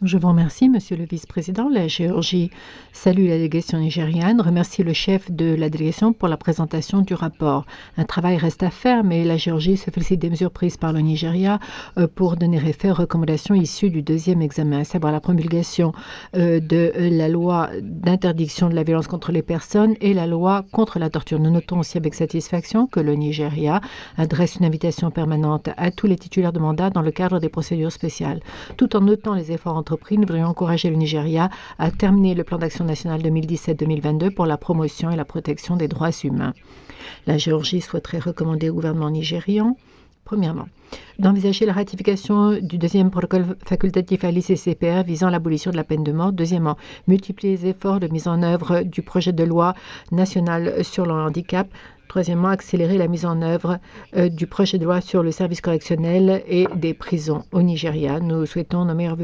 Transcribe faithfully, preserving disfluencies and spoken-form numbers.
Je vous remercie, Monsieur le Vice-président. La Géorgie salue la délégation nigériane, remercie le chef de la délégation pour la présentation du rapport. Un travail reste à faire, mais la Géorgie se félicite des mesures prises par le Nigeria euh, pour donner effet aux recommandations issues du deuxième examen, à savoir la promulgation euh, de la loi d'interdiction de la violence contre les personnes et la loi contre la torture. Nous notons aussi avec satisfaction que le Nigeria adresse une invitation permanente à tous les titulaires de mandat dans le cadre des procédures spéciales. Tout en notant les efforts entrepris, nous devrions encourager le Nigeria à terminer le plan d'action national deux mille dix-sept deux mille vingt-deux pour la promotion et la protection des droits humains. La Géorgie souhaiterait recommander au gouvernement nigérian, premièrement, d'envisager la ratification du deuxième protocole facultatif à l'I C C P R visant l'abolition de la peine de mort. Deuxièmement, multiplier les efforts de mise en œuvre du projet de loi national sur le handicap. Troisièmement, accélérer la mise en œuvre euh, du projet de loi sur le service correctionnel et des prisons au Nigeria. Nous souhaitons nos meilleurs vœux